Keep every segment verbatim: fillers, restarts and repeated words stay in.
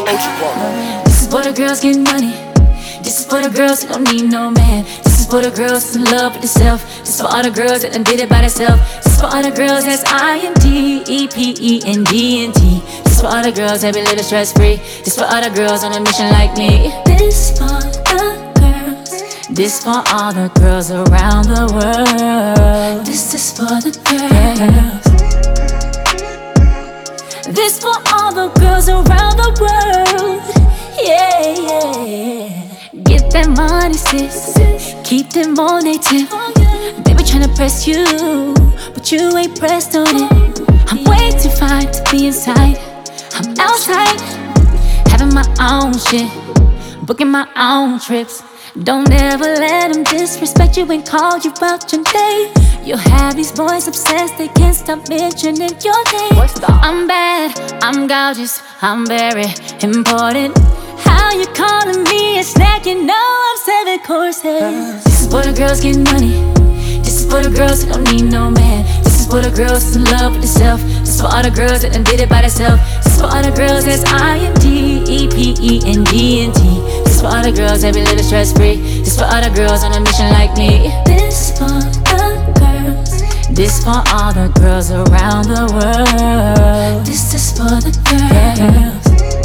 Ocean Park. This is for the girls getting money. This is for the girls that don't need no man. This is for the girls that's in love with themselves. This is for all the girls that done did it by themselves. This is for all the girls that's I N D E P E N D N T. This is for all the girls that be living stress free. This is for all the girls on a mission like me. This is for the girls. This for all the girls around the world. This is for the girls. This for all the girls around the world. Yeah, yeah. Get that money, sis. Keep them on they tip. They be tryna press you, but you ain't pressed on it. I'm way too fine to be inside. I'm outside, having my own shit, booking my own trips. Don't ever let them disrespect you and call you out your name. You'll have these boys obsessed, they can't stop mentioning your name. I'm bad, I'm gorgeous, I'm very important. How you calling me a snack? You know I'm seven courses. This is for the girls getting money. This is for the girls that don't need no man. This is for the girls that's in love with themselves. This is for all the girls that done did it by themselves. This is for all the girls that's I N D E P E N D N T. This is for all the girls that be living stress free. This is for all the girls on a mission like me. This is for the girls. This for all the girls around the world. This is for the girls.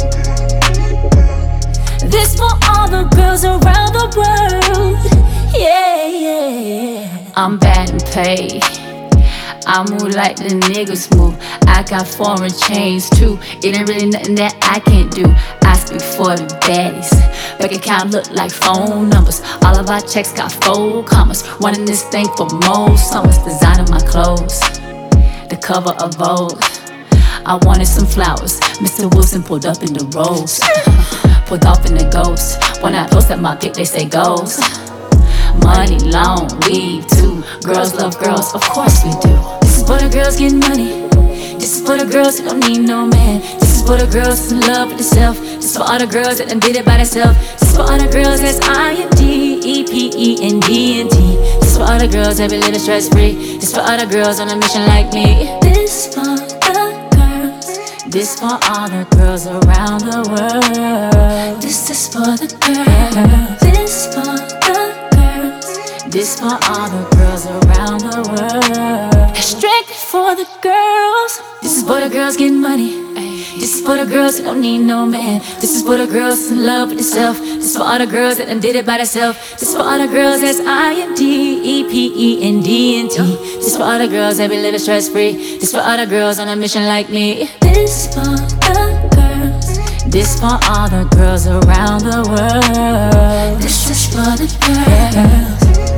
This for all the girls around the world. Yeah, yeah. I'm bad and paid. I move like the niggas move. I got foreign chains too. It ain't really nothing that I can't do. I speak for the baddies. Bank account look like phone numbers. All of our checks got four commas. Running this thing for more summers. Designing my clothes, the cover of Vogue. I wanted some flowers. Mister Wilson pulled up in the rose. Pulled off in the ghost. When I post up my pic, they say goals. Money, long, weave too. Girls love girls, of course we do. This is for the girls getting money. This is for the girls that don't need no man. This is for the girls that's in love with themselves. This is for all the girls that done did it by themselves. This is for all the girls that's I N D E P E N D N T. This is for all the girls that be living stress free. This is for all the girls on a mission like me. This is for the girls. This for all the girls around the world. This is for the girls. This for the This for all the girls around the world. It's strictly for the girls. This is for the girls getting money. This is for the girls that don't need no man. This is for the girls that's in love with themselves. This is for all the girls that done did it by themselves. This is for all the girls that's I N D E P E N D N T. This is for all the girls that be living stress free. This is for all the girls on a mission like me. This for the girls. This for all the girls around the world. This is for the girls.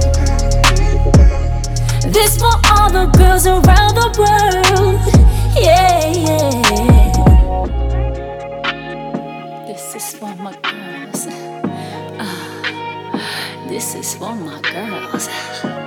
This for all the girls around the world. Yeah, yeah. This is for my girls. Uh, this is for my girls.